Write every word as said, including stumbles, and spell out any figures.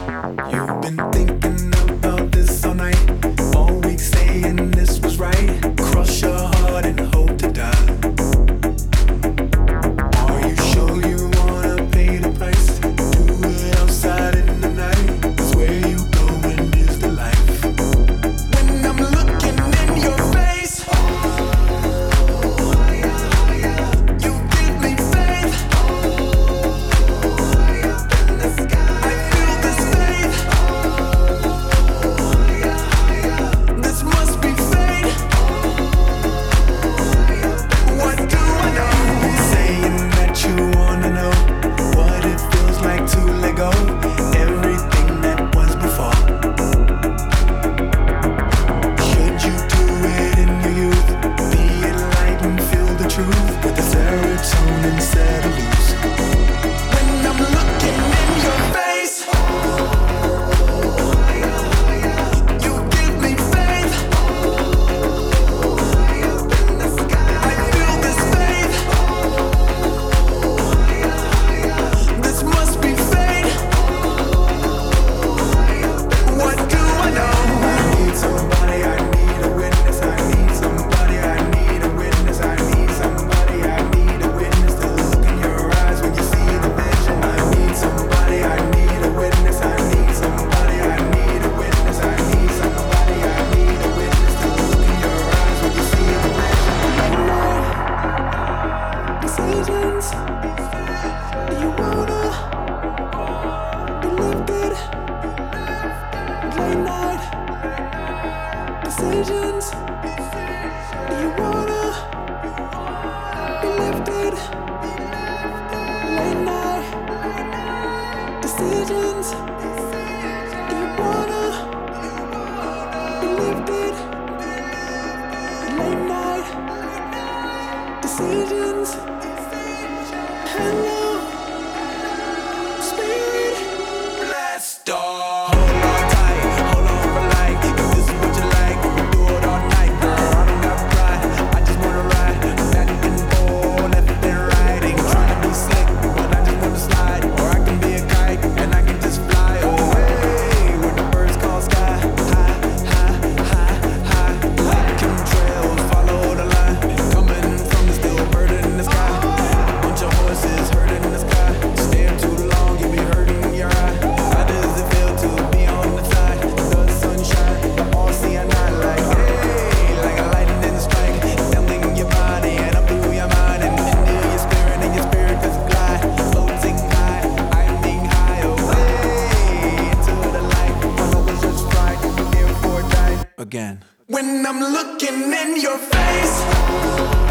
You've been thinking about this all night, all week saying this was right. Cross your heart and hope to die. Are you sure you wanna pay the price? Do it outside in the night. 'Cause where you going is the life. When I'm looking in your face, you give me faith. I feel this faith. This must be fate. What do I know? Saying that you wanna know what it feels like to let go everything that was before. Should you do it in your youth? Be enlightened, feel the truth with the serotonin set loose. When I'm looking in your face, you give me faith. I feel this faith. This must be fate. What do I know? I need somebody, I need a witness. I need somebody, I need a witness. I need somebody, I need a witness to look in your eyes when you see the vision. I need somebody, I need a witness. I need somebody, I need a witness. I need somebody, I need a witness to look in your eyes when you see the vision. Decisions. Do you wanna be lifted? Late night decisions. Do you wanna be lifted? Late night decisions. Do you wanna be lifted? Late night decisions. Hello, spirit. Blast off. Hold on tight, hold on for life. If this is what you like, we do it all night, girl. I don't got pride, I just wanna ride. Back and forth, left and right. Ain't trying to be slick, but I just wanna slide. Or I can be a kite, and I can just fly away where the birds call sky. High, high, high, high. Like chemtrails, follow the line. Coming from the still bird in the sky. Bunch of horses herding in the sky. Stare too long, you be hurting your eye. How does it feel to be on the side? The sunshine, the all see at night. Like, hey, like a lightning strike. Numbing your body and up through your mind and into your spirit, and your spirit just glide. Floating high, I'm being high away into the light. When I was just right, here for a night again. When I'm looking in your face,